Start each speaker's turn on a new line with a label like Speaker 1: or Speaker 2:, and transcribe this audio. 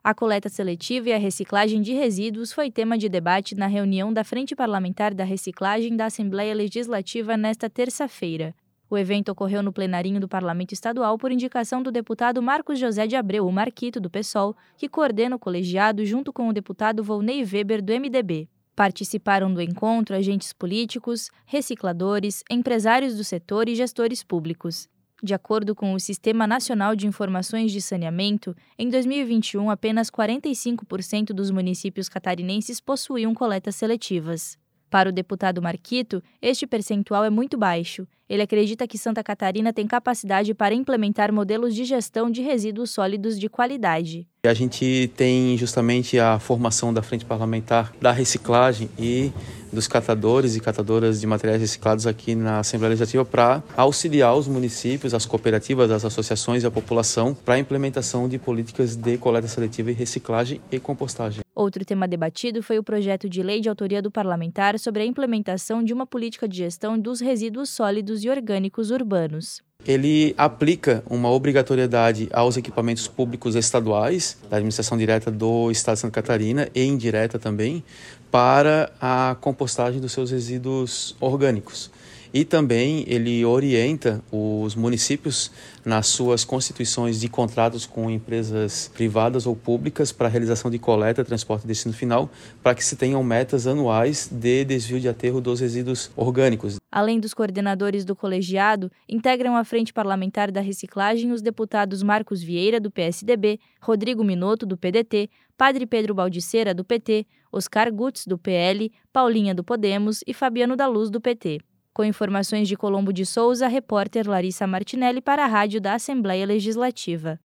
Speaker 1: A coleta seletiva e a reciclagem de resíduos foi tema de debate na reunião da Frente Parlamentar da Reciclagem da Assembleia Legislativa nesta terça-feira. O evento ocorreu no plenarinho do Parlamento Estadual por indicação do deputado Marcos José de Abreu, o Marquito, do PSOL, que coordena o colegiado junto com o deputado Volney Weber, do MDB. Participaram do encontro agentes políticos, recicladores, empresários do setor e gestores públicos. De acordo com o Sistema Nacional de Informações de Saneamento, em 2021 apenas 45% dos municípios catarinenses possuíam coletas seletivas. Para o deputado Marquito, este percentual é muito baixo. Ele acredita que Santa Catarina tem capacidade para implementar modelos de gestão de resíduos sólidos de qualidade.
Speaker 2: A gente tem justamente a formação da Frente Parlamentar da Reciclagem e dos catadores e catadoras de materiais reciclados aqui na Assembleia Legislativa para auxiliar os municípios, as cooperativas, as associações e a população para a implementação de políticas de coleta seletiva e reciclagem e compostagem.
Speaker 1: Outro tema debatido foi o projeto de lei de autoria do parlamentar sobre a implementação de uma política de gestão dos resíduos sólidos e orgânicos urbanos.
Speaker 2: Ele aplica uma obrigatoriedade aos equipamentos públicos estaduais, da administração direta do Estado de Santa Catarina e indireta também, para a compostagem dos seus resíduos orgânicos. E também ele orienta os municípios nas suas constituições de contratos com empresas privadas ou públicas para a realização de coleta, transporte e destino final, para que se tenham metas anuais de desvio de aterro dos resíduos orgânicos.
Speaker 1: Além dos coordenadores do colegiado, integram a Frente Parlamentar da Reciclagem os deputados Marcos Vieira, do PSDB, Rodrigo Minotto, do PDT, Padre Pedro Baldiceira, do PT, Oscar Gutz, do PL, Paulinha, do Podemos e Fabiano da Luz, do PT. Com informações de Colombo de Souza, repórter Larissa Martinelli para a Rádio da Assembleia Legislativa.